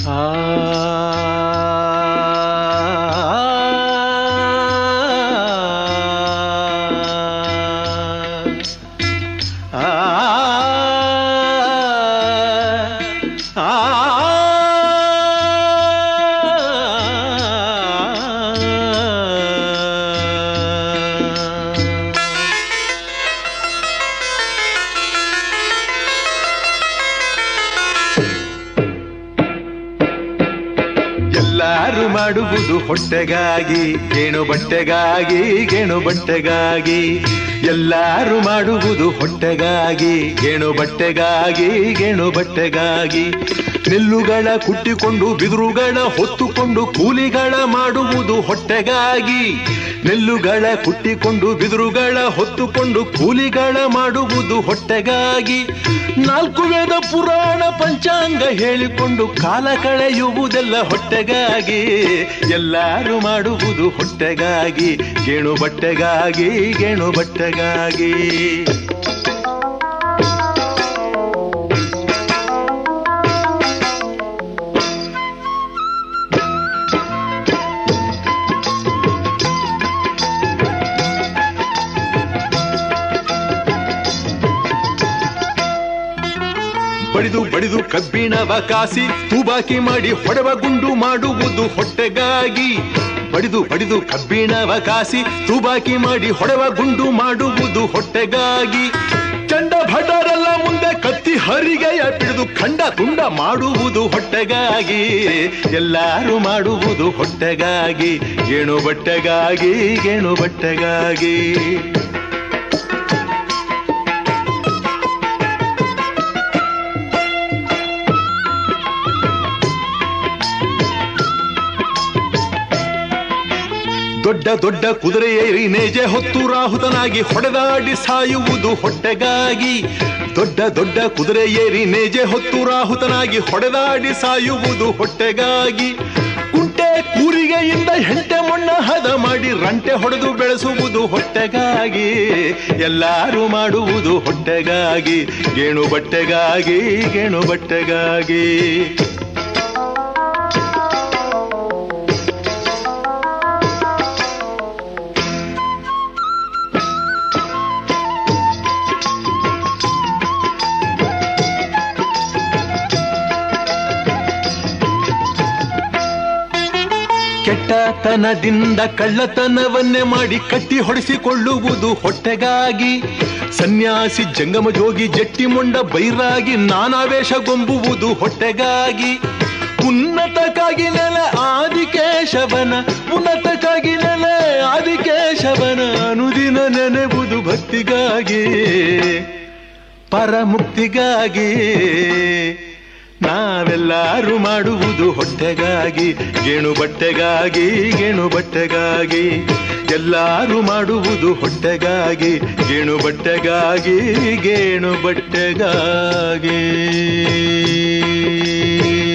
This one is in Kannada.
ಮಾಡುವುದು ಹೊಟ್ಟೆಗಾಗಿ ಗೇಣು ಬಟ್ಟೆಗಾಗಿ ಗೇಣು ಬಟ್ಟೆಗಾಗಿ ಎಲ್ಲರೂ ಮಾಡುವುದು ಹೊಟ್ಟೆಗಾಗಿ ಗೇಣು ಬಟ್ಟೆಗಾಗಿ ಗೇಣು ಬಟ್ಟೆಗಾಗಿ ನೆಲ್ಲುಗಳ ಕುಟ್ಟಿಕೊಂಡು ಬಿದಿರುಗಳ ಹೊತ್ತುಕೊಂಡು ಕೂಲಿಗಳ ಮಾಡುವುದು ಹೊಟ್ಟೆಗಾಗಿ ನೆಲ್ಲುಗಳ ಕುಟ್ಟಿಕೊಂಡು ಬಿದಿರುಗಳ ಹೊತ್ತುಕೊಂಡು ಕೂಲಿಗಳ ಮಾಡುವುದು ಹೊಟ್ಟೆಗಾಗಿ ನಾಲ್ಕು ವೇದ ಪುರಾಣ ಪಂಚಾಂಗ ಹೇಳಿಕೊಂಡು ಕಾಲ ಕಳೆಯುವುದೆಲ್ಲ ಹೊಟ್ಟೆಗಾಗಿ ಎಲ್ಲರೂ ಮಾಡುವುದು ಹೊಟ್ಟೆಗಾಗಿ ಗೇಣು ಬಟ್ಟೆಗಾಗಿ ಗೇಣು ಬಟ್ಟೆಗಾಗಿ ಬಡಿದು ಬಡಿದು ಕಬ್ಬಿಣವ ಕಾಸಿ ತೂಬಾಕಿ ಮಾಡಿ ಹೊಡೆವ ಗುಂಡು ಮಾಡುವುದು ಹೊಟ್ಟೆಗಾಗಿ ಬಡಿದು ಬಡಿದು ಕಬ್ಬಿಣವ ಕಾಸಿ ತೂಬಾಕಿ ಮಾಡಿ ಹೊಡೆವ ಗುಂಡು ಮಾಡುವುದು ಹೊಟ್ಟೆಗಾಗಿ ಚಂಡ ಭಟರೆಲ್ಲ ಮುಂದೆ ಕತ್ತಿ ಹರಿಗೆಯ ಬಿಡಿದು ಖಂಡ ತುಂಡ ಮಾಡುವುದು ಹೊಟ್ಟೆಗಾಗಿ ಎಲ್ಲರೂ ಮಾಡುವುದು ಹೊಟ್ಟೆಗಾಗಿ ಗೇಣು ಬಟ್ಟೆಗಾಗಿ ಗೇಣು ಬಟ್ಟೆಗಾಗಿ ದೊಡ್ಡ ದೊಡ್ಡ ಕುದುರೆ ಏರಿ ನೇಜೆ ಹೊತ್ತು ರಾಹುತನಾಗಿ ಹೊಡೆದಾಡಿ ಸಾಯುವುದು ಹೊಟ್ಟೆಗಾಗಿ ದೊಡ್ಡ ದೊಡ್ಡ ಕುದುರೆ ಏರಿ ನೇಜೆ ಹೊತ್ತು ರಾಹುತನಾಗಿ ಹೊಡೆದಾಡಿ ಸಾಯುವುದು ಹೊಟ್ಟೆಗಾಗಿ ಕುಂಟೆ ಕೂರಿಗೆಯಿಂದ ಹೆಂಟೆ ಮಣ್ಣ ಹದ ಮಾಡಿ ರಂಟೆ ಹೊಡೆದು ಬೆಳೆಸುವುದು ಹೊಟ್ಟೆಗಾಗಿ ಎಲ್ಲರೂ ಮಾಡುವುದು ಹೊಟ್ಟೆಗಾಗಿ ಗೇಣು ಬಟ್ಟೆಗಾಗಿ ಗೇಣು ಬಟ್ಟೆಗಾಗಿ ಕೆಟ್ಟತನದಿಂದ ಕಳ್ಳತನವನ್ನೇ ಮಾಡಿ ಕಟ್ಟಿ ಹೊಡೆಸಿಕೊಳ್ಳುವುದು ಹೊಟ್ಟೆಗಾಗಿ ಸನ್ಯಾಸಿ ಜಂಗಮ ಜೋಗಿ ಜಟ್ಟಿ ಮೊಂಡ ಬೈರಾಗಿ ನಾನಾವೇಶಗೊಂಬುವುದು ಹೊಟ್ಟೆಗಾಗಿ ಉನ್ನತಕ್ಕಾಗಿ ನೆಲೆ ಆದಿಕೇಶವನ ಉನ್ನತಕ್ಕಾಗಿ ನೆಲೆ ಆದಿಕೇಶವನ ಅನುದಿನ ನೆನೆಬುದು ಭಕ್ತಿಗಾಗಿ ಪರಮುಕ್ತಿಗಾಗಿ ನಾವೆಲ್ಲರೂ ಮಾಡುವುದು ಹೊಟ್ಟೆಗಾಗಿ ಗೇಣು ಬಟ್ಟೆಗಾಗಿ ಗೇಣು ಬಟ್ಟೆಗಾಗಿ ಎಲ್ಲರೂ ಮಾಡುವುದು ಹೊಟ್ಟೆಗಾಗಿ ಗೇಣು ಬಟ್ಟೆಗಾಗಿ ಗೇಣು ಬಟ್ಟೆಗಾಗಿ